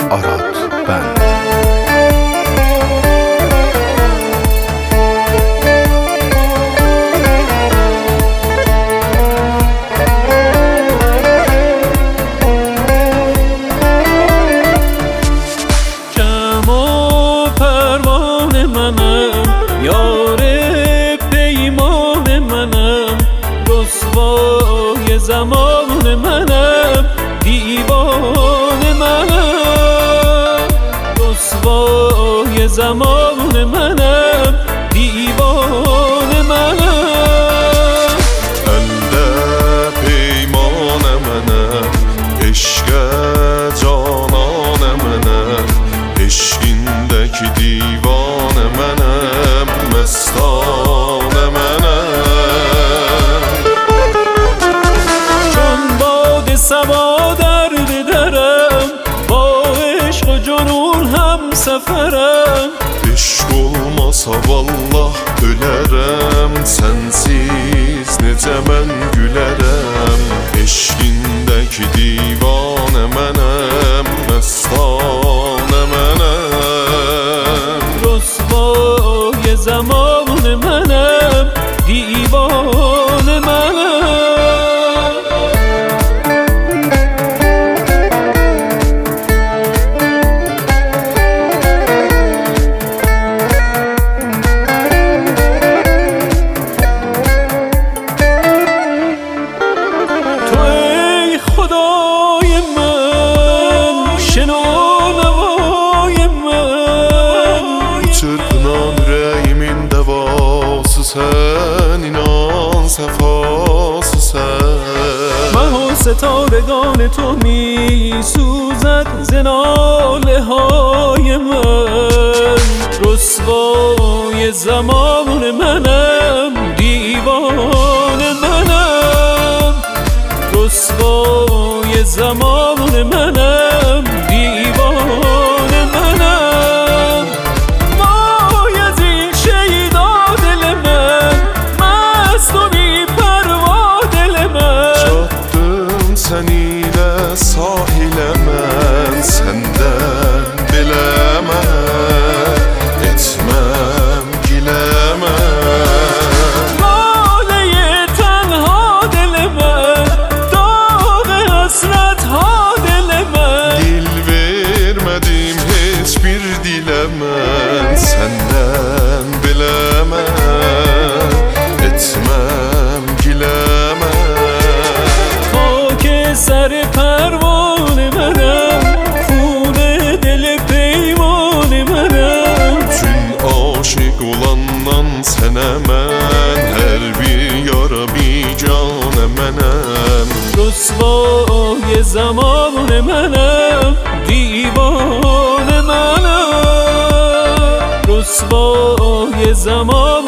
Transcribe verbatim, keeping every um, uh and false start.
آراد بند. کم و پروان منم، یار پیمان منم، رسوای زمان منم، دیوان منم، رسوای زمان منم، دیوان منم. بنده پیمان منم، عشق جانان منم، عشقیندکی دیوان منم، مستان منم. چون باد صبا در درم، با عشق و جنون هم سفرم. Eşq olmasa vallah ölərəm, sənsiz necə mən gülərəm. Eşqindəki divanə mənəm, məstanə mənəm. رسوای زمان منم، دیوان منم. تو ای خدای من، شنو نوای من. Çırpınan ürəyimin dəvası sən, inan səfası sən. مه و ستارگان تو می سوزد ز ناله های من. رسوای زمان منم، دیوان منم، رسوای زمان منم، دیوان منم. وای از این شیدا دل من، مست و بی پروا دل من. Çatdım sən ilə sahilə mən, səndən biləmən, etməm giləmən. لاله تنها دل من، داغ حسرت ها دل من. Dil vermədim heç bir dilə mən, səndən biləmən, etməm giləmən. خاک سر پروان منم، خون دل پیمان منم. Üçün aşiq olandan sənə mən, hər bir yara biganə mənəm. رسوای زمان منم، دیوان منم، رسوای زمان